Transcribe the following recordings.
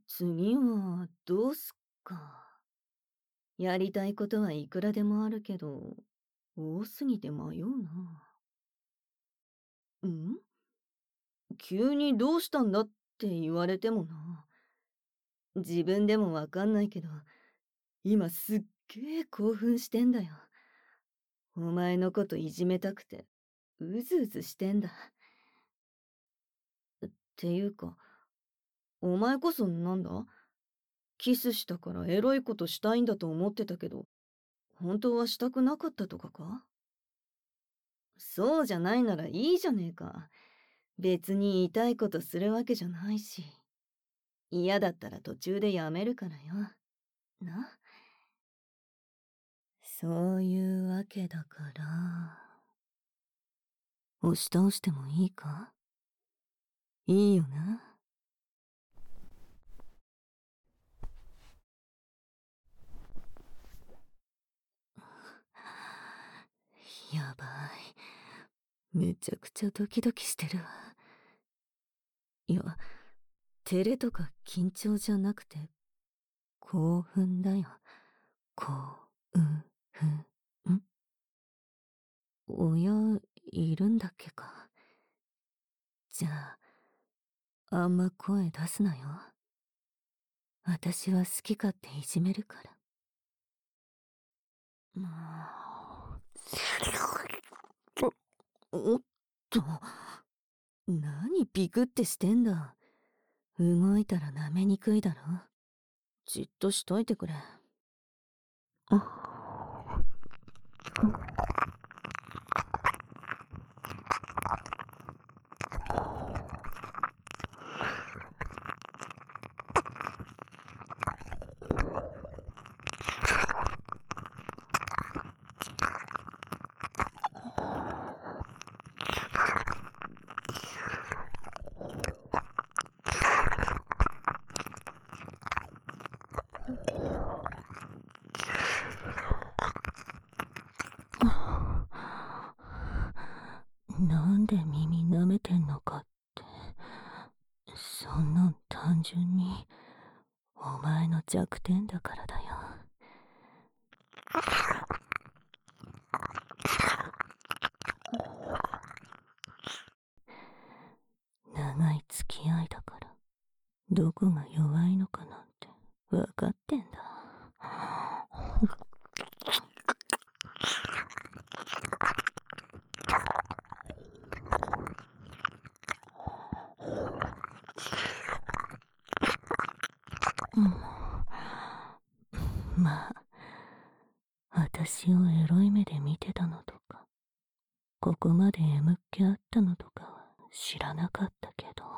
次はどうすっか。やりたいことはいくらでもあるけど、多すぎて迷うな。ん急にどうしたんだって言われてもな。自分でもわかんないけど、今すっげえ興奮してんだよ。お前のこといじめたくて、うずうずしてんだ。っていうか、お前こそなんだ？キスしたからエロいことしたいんだと思ってたけど、本当はしたくなかったとかか？そうじゃないならいいじゃねえか。別に言いたいことするわけじゃないし。嫌だったら途中でやめるからよ。な。そういうわけだから。押し倒してもいいか？いいよな。やばい。めちゃくちゃドキドキしてるわ。いや、照れとか緊張じゃなくて、興奮だよ。興奮。ん親、いるんだっけか。じゃあ、あんま声出すなよ。私は好き勝手いじめるから。もおっと、何ビクってしてんだ。動いたら舐めにくいだろ。じっとしといてくれ。なんで耳舐めてんのかって、そんなん単純にお前の弱点だからだよ。長い付き合いだからどこが弱いのかなんて分かってんだ。まあ、私をエロい目で見てたのとか、ここまで M っ気あったのとかは知らなかったけど。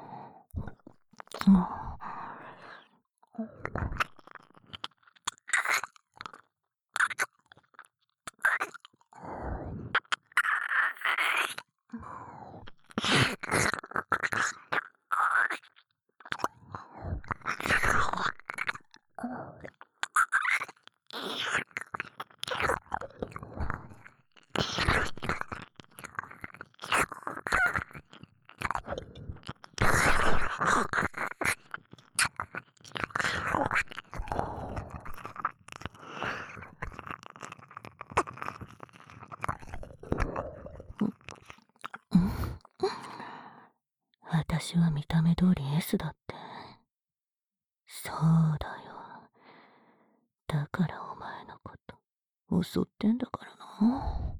私は見た目通り S だって。そうだよ。だからお前のこと襲ってんだからな。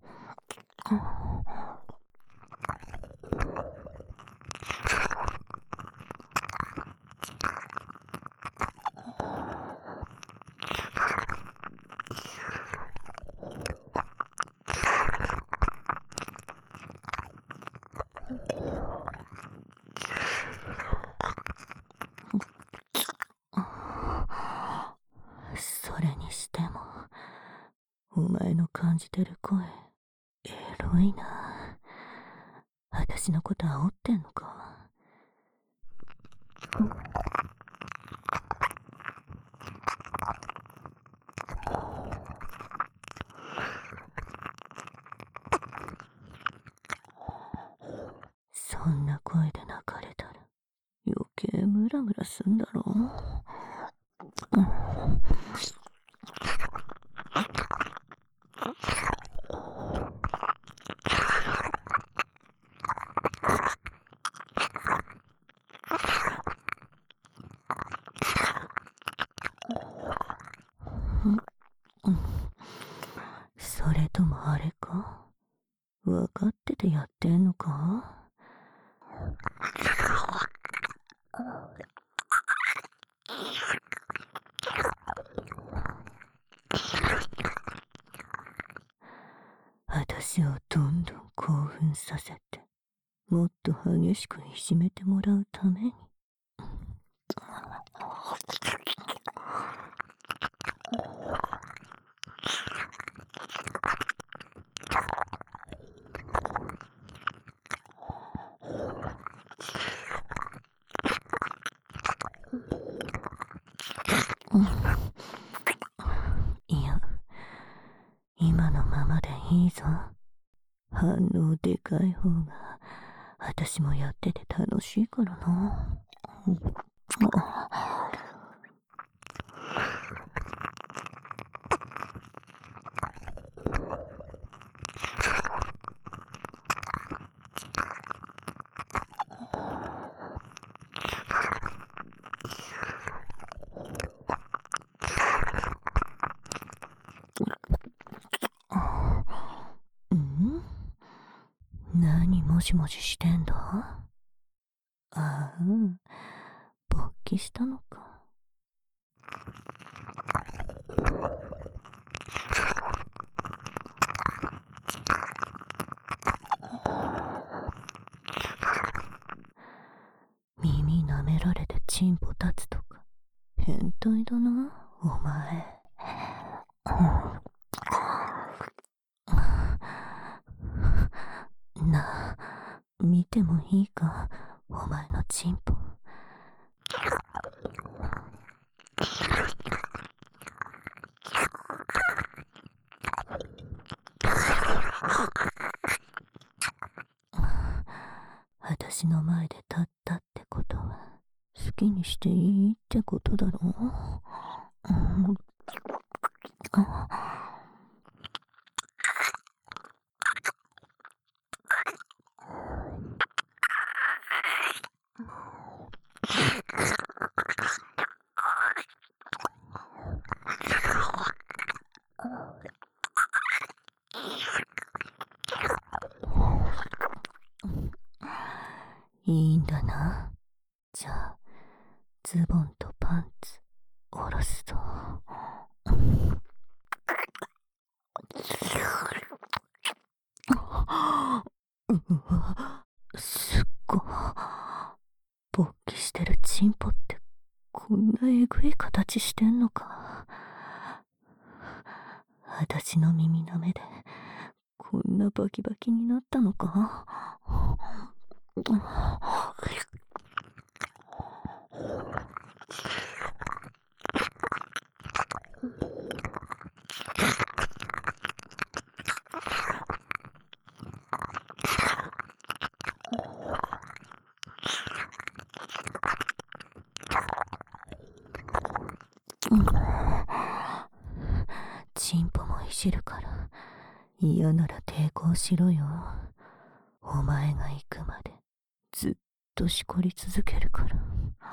それにしても、お前の感じてる声、エロいな。私のこと煽ってんのか。そんな声で泣かれたら余計無ラムラすんだろ。それともあれか？分かっててやってんのか？私をどんどん興奮させて、もっと激しくいじめてもらうために。いや、今のままでいいぞ。反応でかい方が私もやってて楽しいからな。何もしもししてんだ？ああ、勃起したのか。耳舐められてチンポ立つとか変態だな、お前。なあ、見てもいいか、お前のチンポ。私の前で立ったってことは好きにしていいってことだろう。いいんだな。じゃあズボンとパンツ下ろすぞ。うわ、すっご。勃起してるチンポってこんなえぐい形してんのか。私の耳の目でこんなバキバキになったのか。チンポもいじるから嫌なら抵抗しろよ。お前が行くまでずっとしこり続けるから。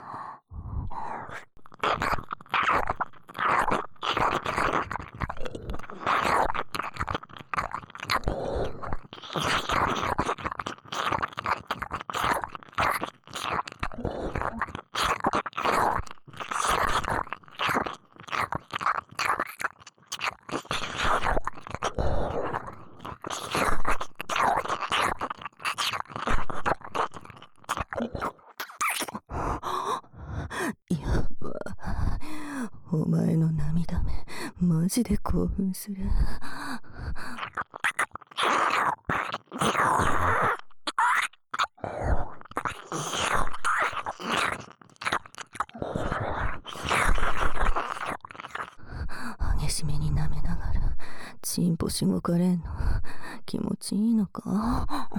やば。お前の涙目マジで興奮する。激しめに舐めながらチンポしごかれんの気持ちいいのか。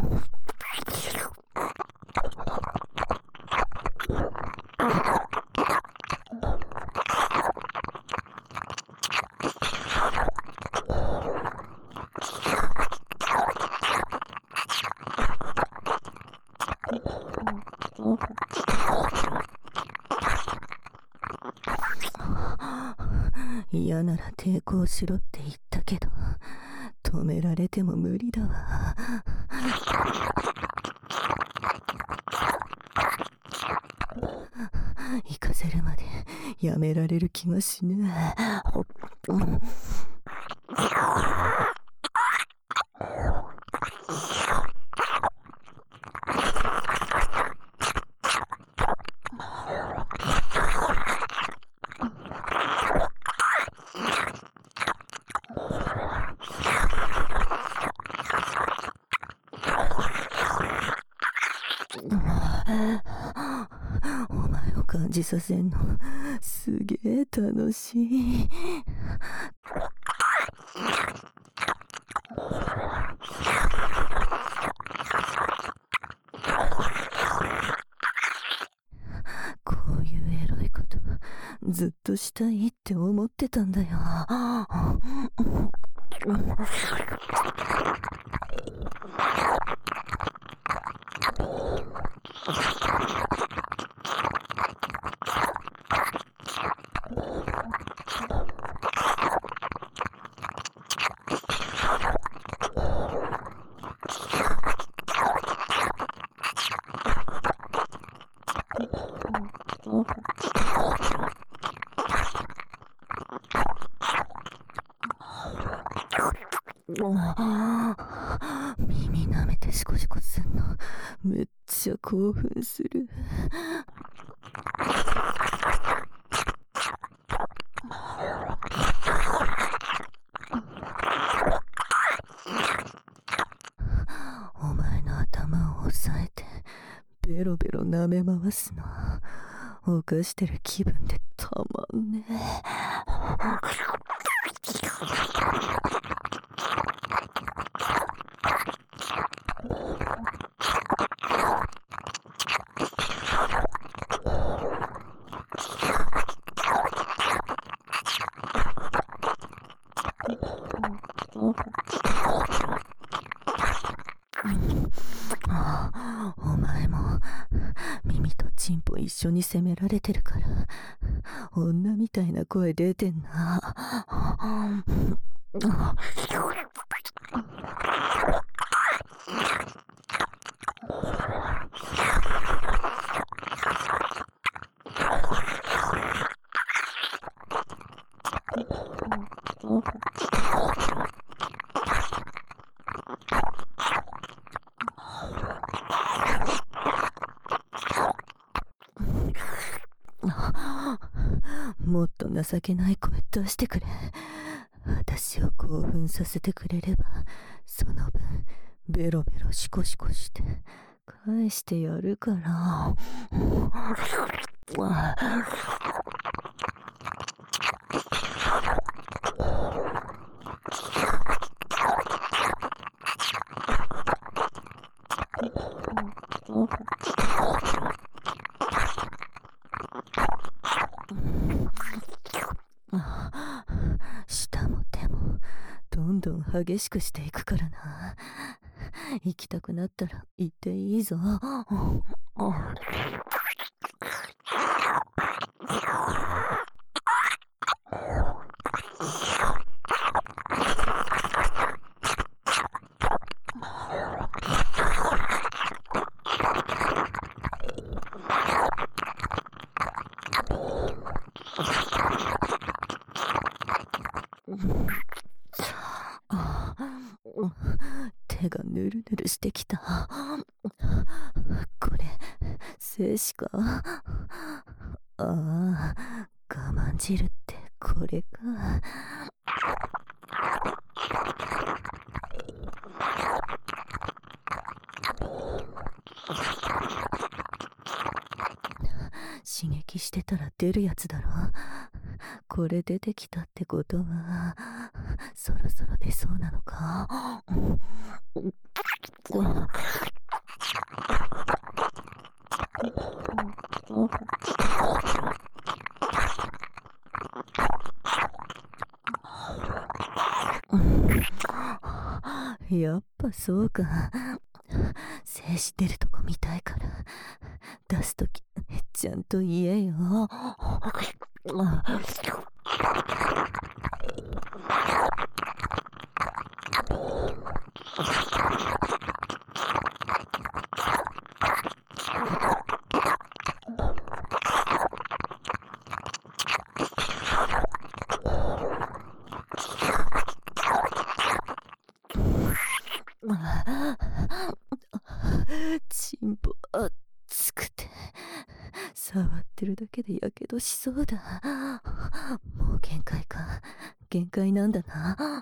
嫌なら抵抗しろって言ったけど、止められても無理だわ。行かせるまでやめられる気がしねえ。お前を感じさせんのすげえ楽しい。こういうエロいことずっとしたいって思ってたんだよ。耳舐めてシコシコすんのめっちゃ興奮する。お前の頭を押さえてベロベロ舐め回すの犯してる気分でたまんねお前も耳とチンポ一緒に責められてるから女みたいな声出てんな。もっと情けない声出してくれ。私を興奮させてくれればその分ベロベロシコシコして返してやるから。舌も手もどんどん激しくしていくからな。行きたくなったら行っていいぞ。手がぬるぬるしてきた。これ精子か。ああ、我慢汁ってこれか。刺激してたら出るやつだろ。これ出てきたってことはそろそろ出そうなのか。やっぱそうか。精子出るとこ見たいから出すときちゃんと言えよ。 チンポ熱くて触ってるだけでやけどしそうだ。もう限界か。限界なんだな。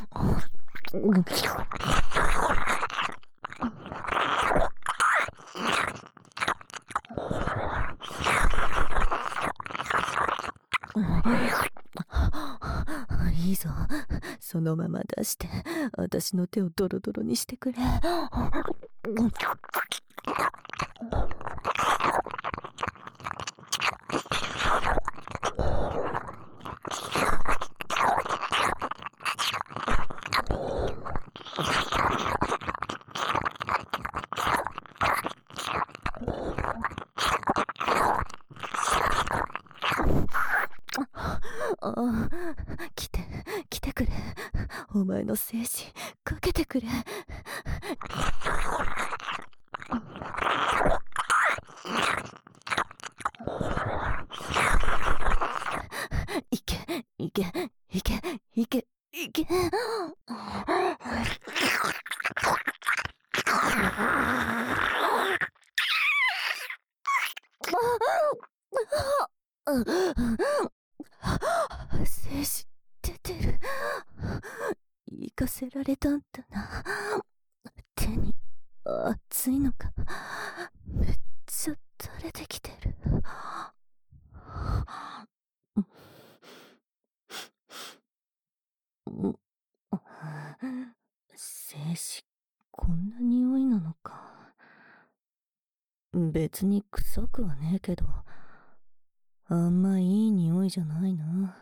いいぞ。そのまま出して私の手をドロドロにしてくれ。来てくれ。お前の精子かけてくれ。いけいけいけいけいけ。精子出てる。行かせられたんだな。手に熱いのか。めっちゃ垂れてきてる。精子こんな匂いなのか。別に臭くはねえけど、あんまいい匂いじゃないな。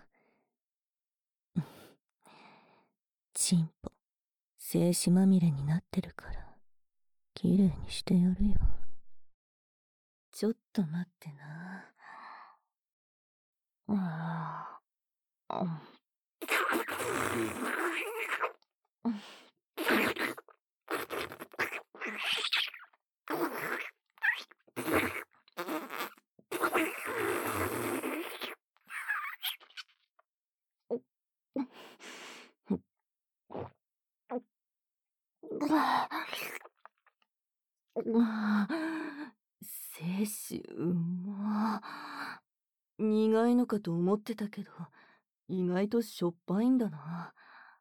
チンポ精子まみれになってるからきれいにしてやるよ。ちょっと待ってな。精子うま。苦いのかと思ってたけど、意外としょっぱいんだな。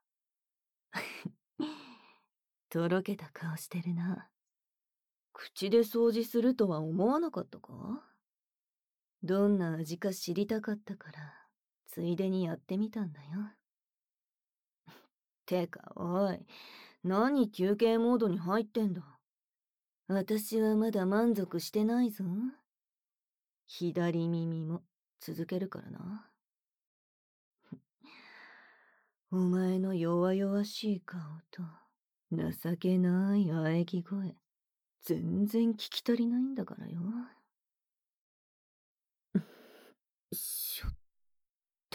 とろけた顔してるな。口で掃除するとは思わなかったか？どんな味か知りたかったから、ついでにやってみたんだよ。てか、おい、何休憩モードに入ってんだ。私はまだ満足してないぞ。左耳も続けるからな。お前の弱々しい顔と情けない喘ぎ声、全然聞き足りないんだからよ。しょっと。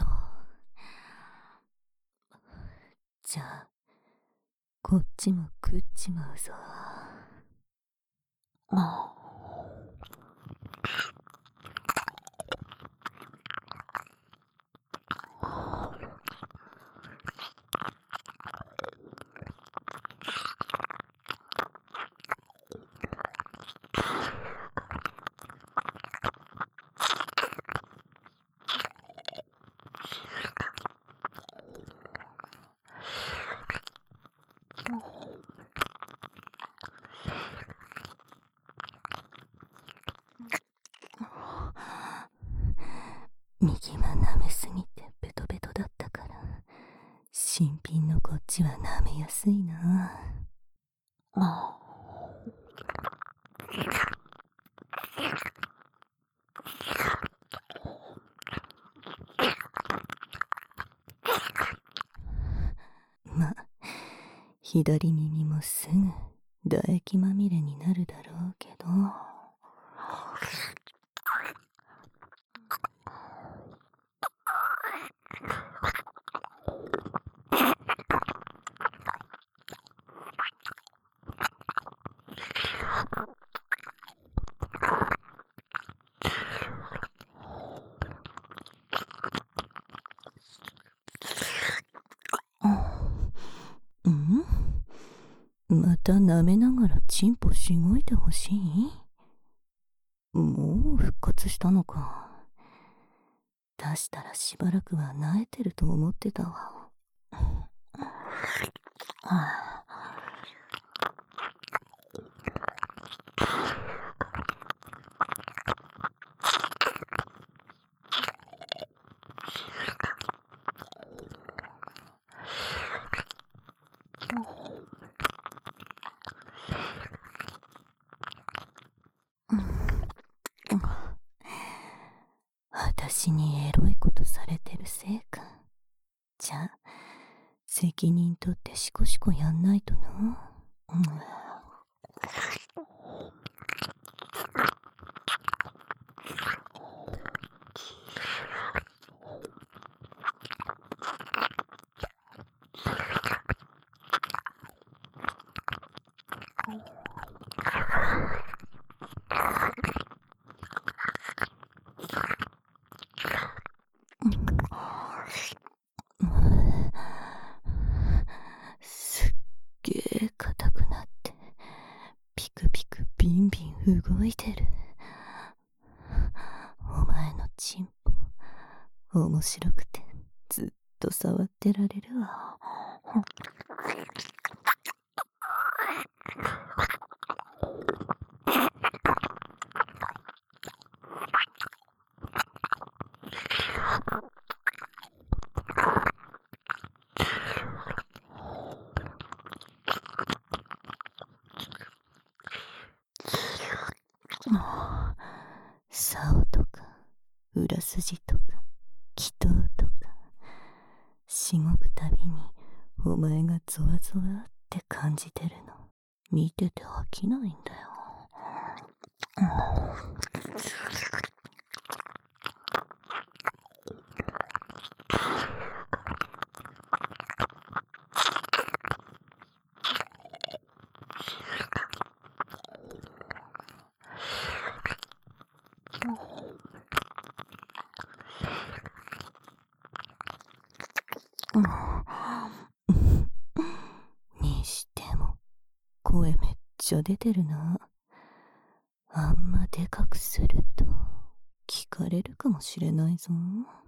じゃあ、こっちも食っちまうぞ。右は舐めすぎてベトベトだったから、新品のこっちは舐めやすいな。ま、左耳もすぐ唾液まみれになるだろうけど。 また舐めながらチンポしごいてほしい？もう復活したのか。出したらしばらくは萎えてると思ってたわ。私にエロいことされてるせいか。じゃあ責任取ってシコシコやんないとな。すっげえ硬くなってピクピクビンビン動いてる。お前のチンポ面白くてずっと触ってられるわ。竿とか裏筋とか祈祷とかしごくたびにお前がゾワゾワって感じてるの見てて飽きないんだよ。にしても声めっちゃ出てるな。あんまでかくすると聞かれるかもしれないぞ。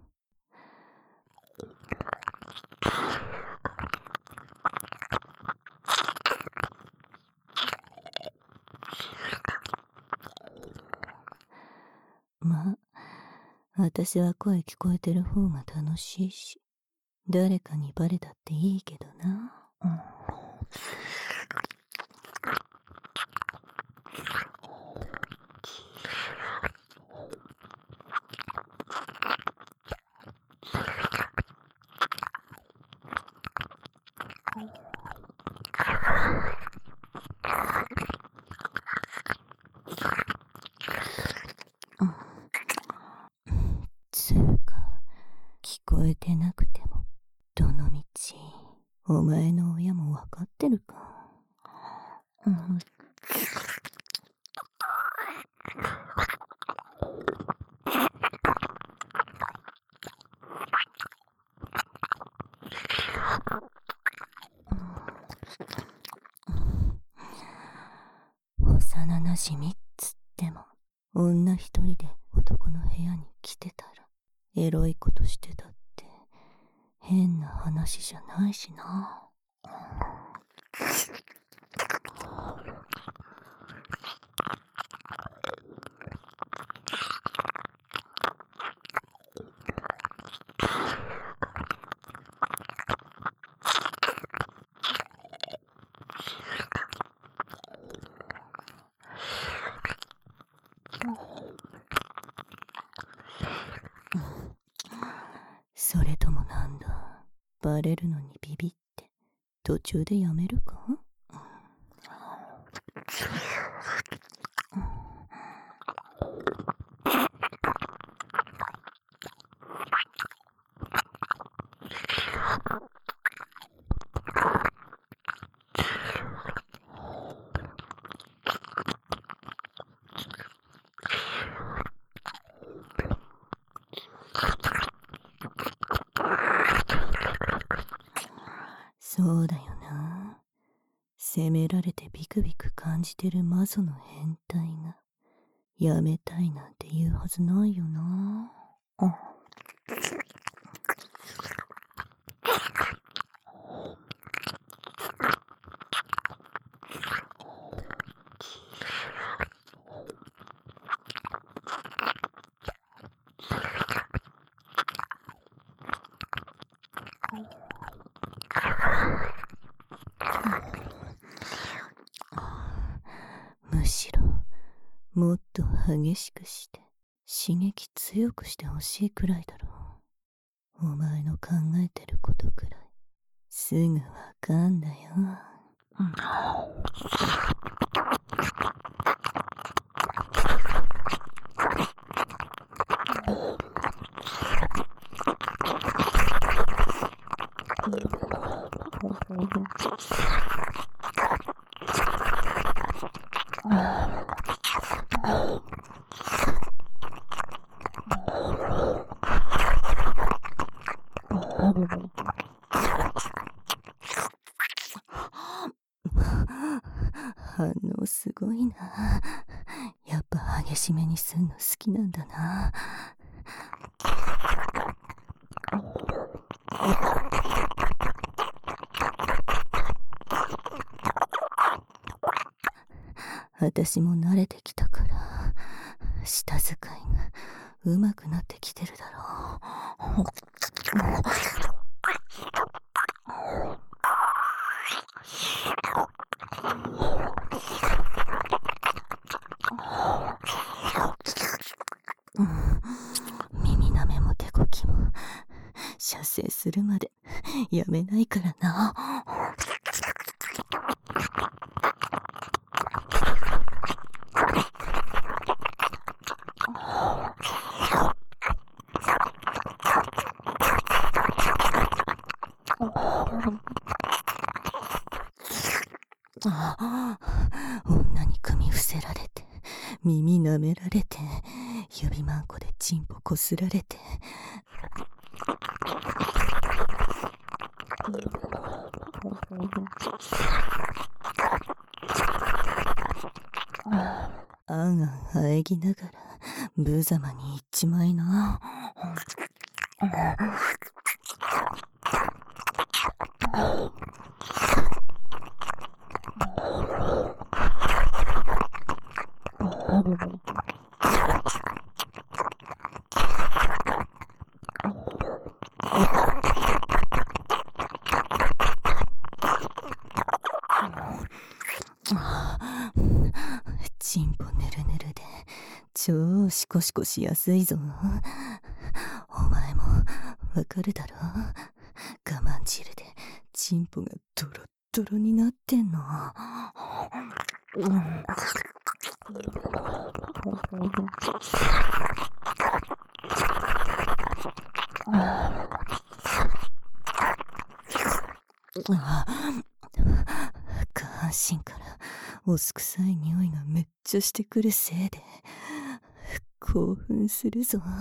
まあ私は声聞こえてる方が楽しいし誰かにバレたっていいけどな。つうか聞こえてなくてもどのみちお前の親もわかってるか。幼なじみっつっても女一人で男の部屋に来てたらエロいことしてたって変な話じゃないしな。それともなんだ、バレるのにビビって途中でやめるか。そうだよな。 責められてビクビク感じてるマゾの変態がやめたいなんて言うはずないよな。むしろもっと激しくして刺激強くしてほしいくらいだろう。お前の考えてることくらいすぐわかんだよ。反応すごいな。やっぱ激しめにすんの好きなんだな。私も慣れてきたから舌使いが上手くなってきてるだろう。耳なめも手こきも射精するまでやめないからな。女に組伏せられて耳舐められて指まんこでチンポこすられてあんあん喘ぎながら無様に行っちまいな。チンポぬるぬるで超シコシコしやすいぞ。お前もわかるだろ。我慢汁でチンポがドロッドロになってんの。下半身からおすくさい匂いがめっちゃしてくるせいで興奮するぞ。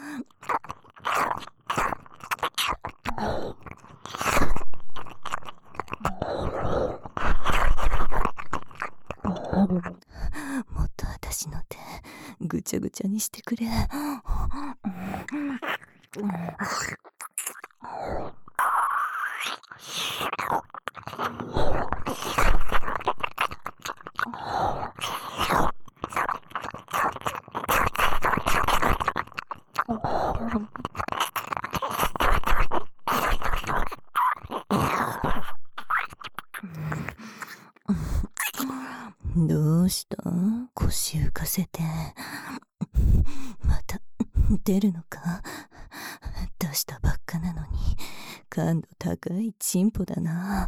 もっと私の手ぐちゃぐちゃにしてくれ。どうした？腰浮かせて。また出るのか？出したばっかなのに感度高いチンポだな。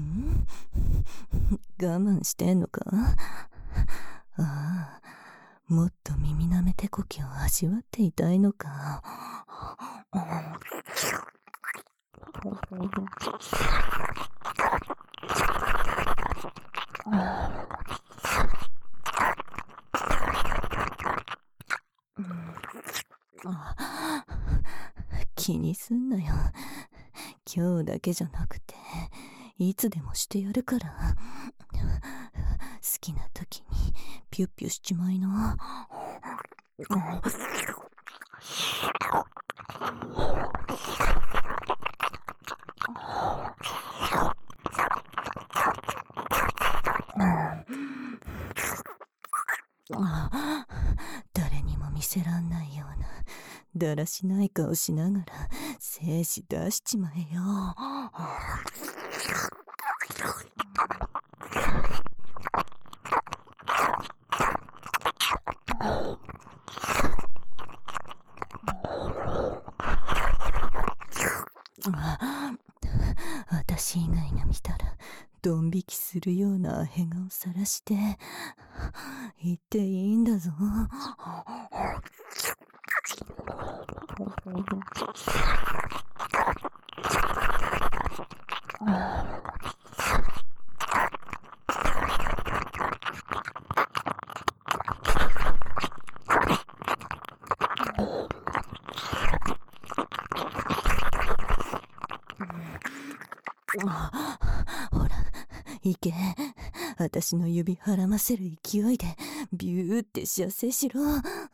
我慢してんのか？ああ、 もっと耳なめ手こきを味わっていたいのか。気にすんなよ。今日だけじゃなくていつでもしてやるから。好きな時にピュッピュしちまいな。誰にも見せらんないようなだらしない顔しながら精子出しちまえよ。私以外が見たらドン引きするようなアヘ顔さらして言っていいんだぞ。ほら、行け。私の指はらませる勢いでビューって射精しろ。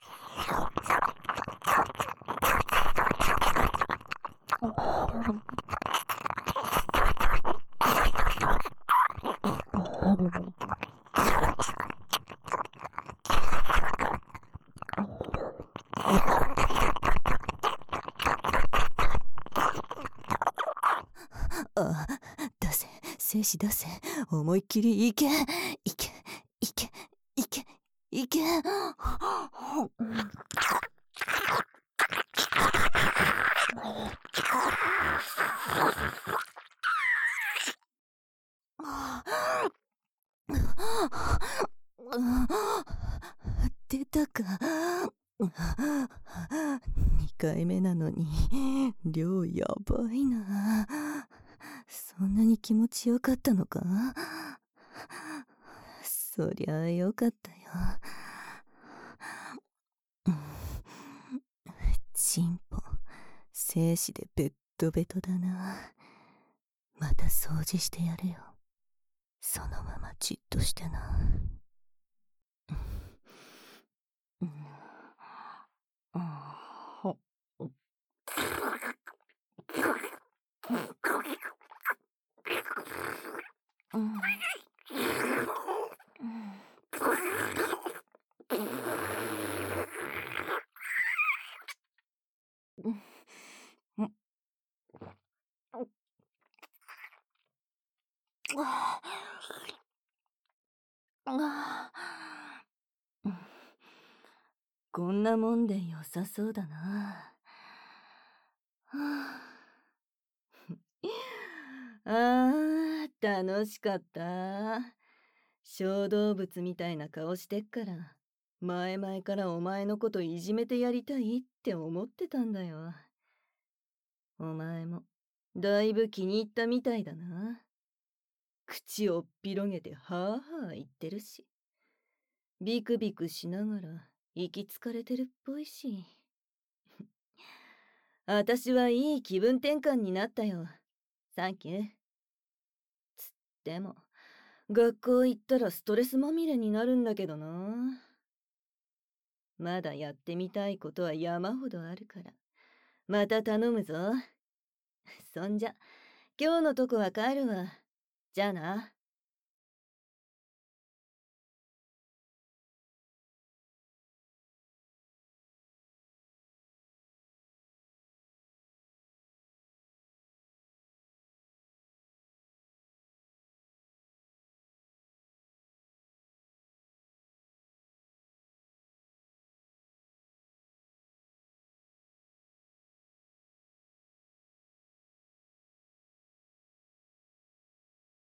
あ、出せ、精子出せ。思いっきりいけ。いけ、いけ、いけ、いけ。出たか。2回目なのに量やばいな。そんなに気持ちよかったのか。そりゃあよかったよ。チンポ精子でベッドベトだな。また掃除してやるよ。そのままじっとしてな。こんなもんで良さそうだな。あー、楽しかった。小動物みたいな顔してっから、前々からお前のこといじめてやりたいって思ってたんだよ。お前も、だいぶ気に入ったみたいだな。口をっ広げてはあはあ言ってるし。ビクビクしながら、息つかれてるっぽいし。私はいい気分転換になったよ。サンキュー。つっても、学校行ったらストレスまみれになるんだけどな。まだやってみたいことは山ほどあるから。また頼むぞ。そんじゃ、今日のとこは帰るわ。じゃあな。